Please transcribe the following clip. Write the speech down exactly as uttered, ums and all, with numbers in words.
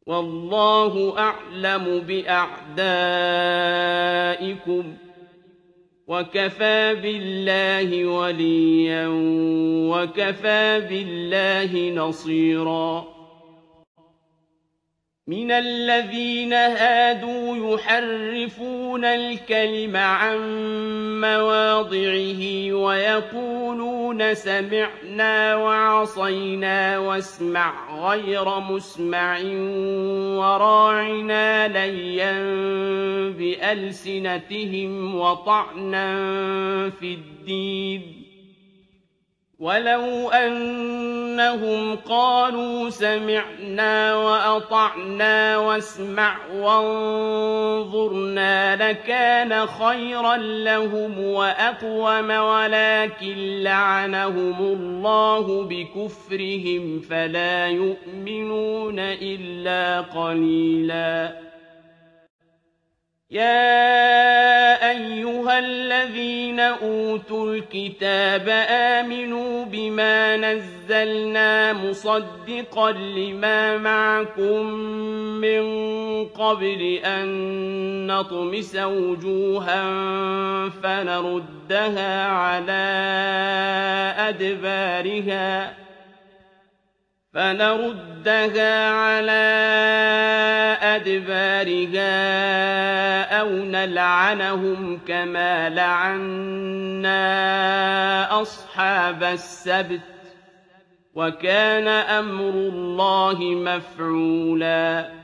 وَاللَّهُ أَعْلَمُ بِأَعْدَائِكُمْ ۚ وَكَفَىٰ بِاللَّهِ وَلِيًّا وَكَفَىٰ بِاللَّهِ نَصِيرًا. مِنَ الَّذِينَ هَادُوا يُحَرِّفُونَ الْكَلِمَ عَن مَّوَاضِعِهِ وَيَقُولُونَ سَمِعْنَا وَعَصَيْنَا وَاسْمَعْ غَيْرَ مُسْمَعٍ وَرَاعِنَا لَيًّا بِأَلْسِنَتِهِمْ وَطَعْنًا فِي الدِّينِ ۚ وَلَوْ أَنَّهُمْ قَالُوا سَمِعْنَا وَأَطَعْنَا وَاسْمَعْ وَانظُرْنَا لَكَانَ خَيْرًا لَّهُمْ وَأَقْوَمَ، وَلَٰكِن لَّعَنَهُمُ اللَّهُ بِكُفْرِهِمْ فَلَا يُؤْمِنُونَ إِلَّا قَلِيلًا. يَا أَيُّهَا الَّذِينَ أُوتُوا الْكِتَابَ آمِنُوا بِمَا نَزَّلْنَا مُصَدِّقًا لِّمَا مَعَكُم مِّن قَبْلِ أَن نَّطْمِسَ وُجُوهًا فَنَرُدَّهَا عَلَىٰ أَدْبَارِهَا فَنَرُدَّهَا عَلَىٰ أَدْبَارِهَا أَوْ نَلْعَنَهُمْ كَمَا لَعَنَّا أَصْحَابَ السَّبْتِ ۚ وَكَانَ أَمْرُ اللَّهِ مَفْعُولًا.